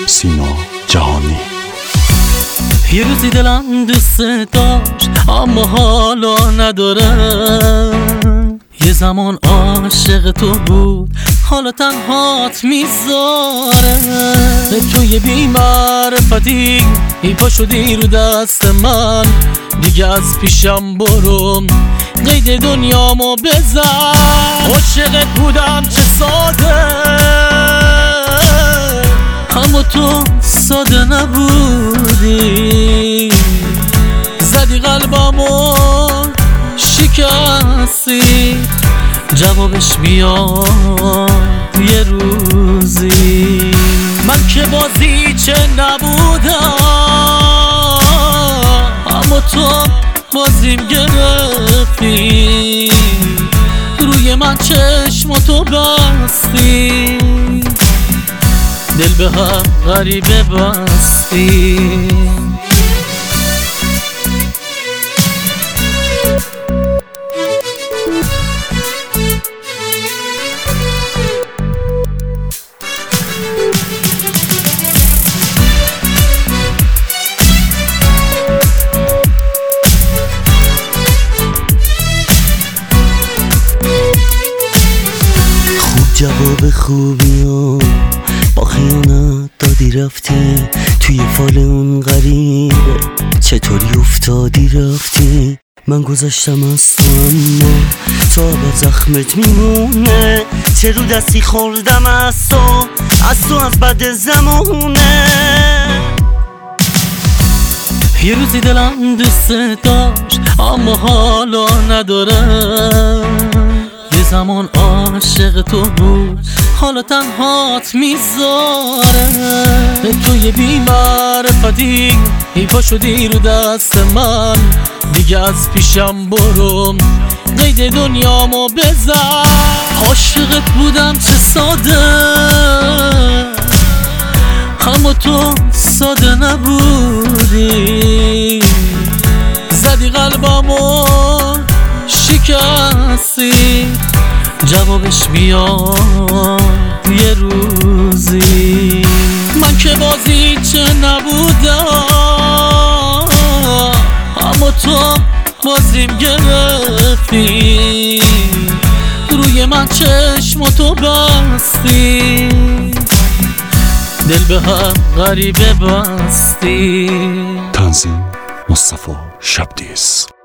سینا جهانی. یه روزی دلم دوست داشت اما حالا ندارم. یه زمان عاشق تو بود حالا تنهات میذاره. توی بی‌معرفتی ای پا شدی رو دست من، دیگه از پیشم برو قید دنیامو بزن. عاشقت بودم چه ساده، اما تو ساده نبودی. زدی قلبمو شکستی، جوابش بیاد یه روزی. من که بازی چه نبودم، اما تو بازیم گرفتی. روی من چشماتو بستی، دل به هم غریبه بستی. جواب خوبیو با خیانت دادی رفتی، توی فال اون غریبه چطوری افتادی رفتی. من گذاشتم از تو اما تا با زخمت میمونه. چه رو دستی خوردم از تو از بد زمونه. یه روزی دلم دوست داشت اما حالا ندارم. یه زمان عاشق تو بود حالا تنهات میذاره. توی بی‌معرفتی ای پا شدی رو دست من، دیگه از پیشم برو قید دنیامو بزن. عاشقت بودم چه ساده، اما تو ساده نبودی. زدی قلبمو شکستی، جوابش بیاد یه روزی. من که بازی چه نبودم، اما تو بازیم گرفتی. روی من چشماتو بستی، دل به هم غریبه بستی. تنظیم مصطفی شبدیز.